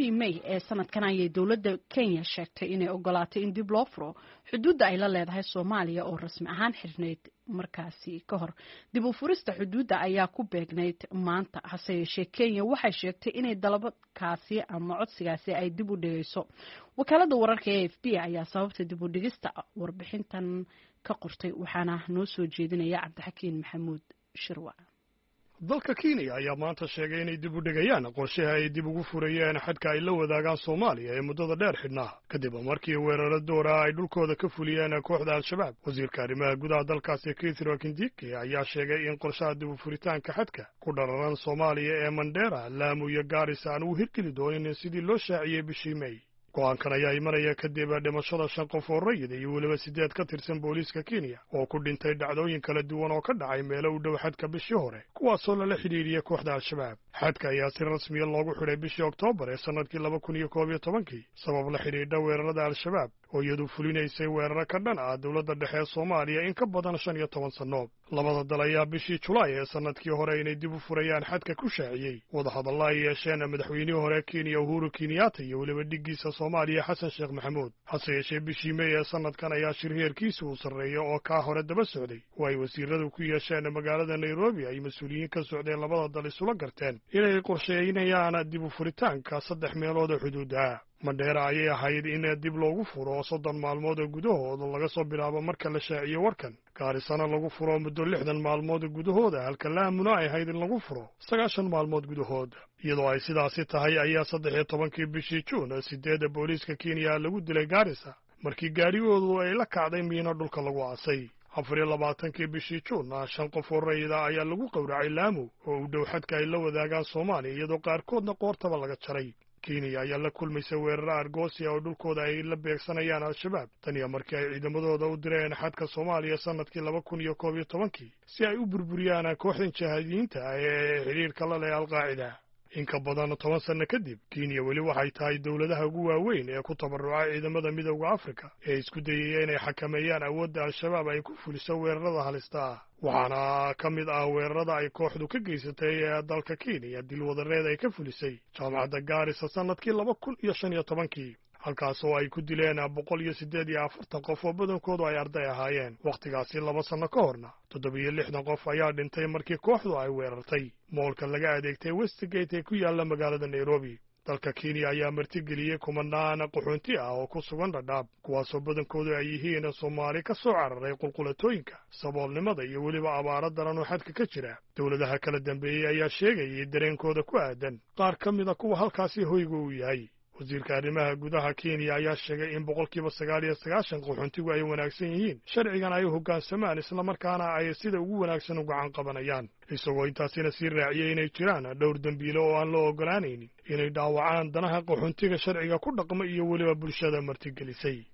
bishii May ee sanadkan ayay dowladda Kenya sheegtay inay ogolaatay in dib loo furo xuduudda ay la leedahay Soomaaliya oo rasmi ahaan xirneyd markaasi ka hor. Dib u furista xuduudda ayaa ku beegnayd maanta, hase yeeshee Kenya waxay sheegtay inay dalabkaasi ama codsigaasi ay dib u dhigayso. Wakaaladda wararka ee AFP ayaa sababta dib u dhigista warbixintan ka qortay, waxaana noo soo jeedinaya Cabdixakiin Maxamuud Shirwa. dalka Kenya ayaa maanta sheegay inay dib u dhigayaan qorshaha ay dib ugu furayeen xadka ay la wadaagaan Soomaaliya ee muddada dheer xidhnaa kadib markii weeraro doora ay dhulkooda ka fuliyeen kooxda Al-Shabaab. Wasiirka arrimaha gudaha dalkaasi Kithure Kindiki ayaa sheegay in qorshaha dib u furitaanka xadka ku dhararan Soomaaliya ee Mandera, Lamu iyo Garissa aan uu hirgeli doonin sidii loo shaaciyey bishii May. go'aankan ayaa imanaya kadib dhimashada 5 qof oo rayid iyo weliba 8 ka tirsan booliiska Kenya oo ku dhintay dhacdooyin kala duwan oo ka dhacay meelo u dhow xadka bishii hore, kuwaasoo lala xidhiidhiyay kooxda Al-Shabaab. xadka ayaa si rasmi ah loogu xidhay bishii Oktoobar ee sanadkii 2011 sabab la xidhiidha weerarada Al-Shabaab oo iyadu fulinaysay weeraro ka dhan ah dowladda dhexe ee Soomaaliya in ka badan 15 sano. labada dal ayaa bishii Julaay ee sanadkii hore inay dib u furayaan xadka ku shaaciyey wadahadallo ay yeesheen madaxweynihii hore Kenya Uhuru Kenyatta iyo weliba dhigiisa Soomaaliya Xasan Sheekh Maxamuud. hase yeeshee bishii May ee sanadkan ayaa shir heerkiisu u sarreeya oo ka hore daba socday oo ay wasiiradu ku yeesheen magaalada Nairobi ay mas'uuliyiin ka socdeen labada dal isula garteen inay qorsheynayaan dib u furitaanka 3 meelood oo xuduuda. Mandera ayay ahayd in dib loogu furo 30 maalmood gudahooda laga soo bilaabo marka la shaaciyo warkan. Garissana lagu furo muddo 60 maalmood gudahooda, halka Laamuna ay ahayd in lagu furo 90 maalmood gudahooda. iyadoo ay sidaasi tahay ayaa 13 bishii Juun 8 booliiska Kenya lagu dilay Garissa markii gaarigoodu ay la kacday miino dhulka lagu aasay. 24 bishii Juun 5 qof oo rayid ayaa lagu qowracay Lamu oo u dhow xadka ay la wadaagaan Soomaaliya, iyadoo qaarkoodna qoortaba laga jaray. Kenya ayaa la kulmaysa weeraro argoosi oo dhulkooda ay la beegsanayaan Al-Shabaab tan iyo markii ay ciidamadooda u direen xadka Soomaaliya sanadkii 2011 si ay u burburiyaan kooxdan jihaadiyiinta ee xiriirka la leh Al-Qaacida. in ka badan 10 sano kadib, Kenya weli waxay tahay dawladaha ugu waaweyn ee ku tabarucay ciidamada Midowga Afrika ee isku dayay inay xakameeyaan awoodda Al-Shabaab ay ku fuliso weerarada halista ah. waxaana ka mid ah weerarada ay kooxdu ka geysatay dalka Kenya dil wadareed ay ka fulisay jaamacadda Garissa sanadkii 2015 halkaas oo ay ku dileen 148 qof oo badankoodu ay arday ahaayeen. waqtigaasi 2 sano ka horna 67 qof ayaa dhintay markii kooxdu ay weerartay moolka laga adeegtay Westgate ee ku yaala magaalada Nairobi. dalka Kenya ayaa martigeliyey kumanaan qaxoonti ah oo ku sugan Dadaab, kuwaasoo badankoodu ay yihiin Soomaali ka soo cararay qulqulatooyinka, saboolnimada iyo weliba abaaro daran oo xadka ka jira. dawladaha kala dambeeyey ayaa sheegayay dareenkooda ku aadan qaar ka mid a kuwa halkaasi hoyga u yahay. wasiirka arrimaha gudaha Kenya ayaa sheegay in 99% qaxoontigu ay wanaagsan yihiin, sharcigan ay u hoggaansamaan isla markaana ay sida ugu wanaagsan u gacan qabanayaan, isagoo intaasina sii raaciyay inay jiraan dhowr dambiilo oo aan loo ogolaanaynin inay dhaawacaan danaha qaxoontiga sharciga ku dhaqma iyo weliba bulshada martigelisay.